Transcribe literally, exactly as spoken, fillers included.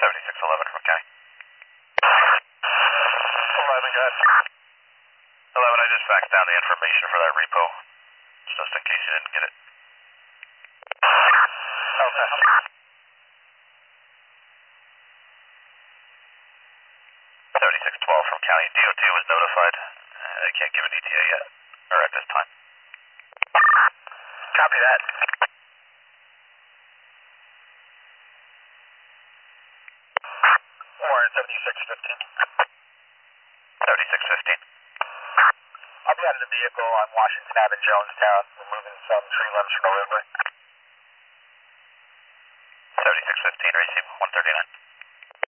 seventy-six eleven from County. eleven, go ahead. eleven, I just faxed down the information for that repo, just in case you didn't get it. Okay. seventy-six twelve from County. D O T was notified. Uh, they can't give an E T A yet, or at this time. Copy that. Warren, seventy-six fifteen. seventy-six fifteen. I'll be out of the vehicle on Washington Avenue, Jonestown, removing some tree limbs from the roadway. seventy-six fifteen, Reese.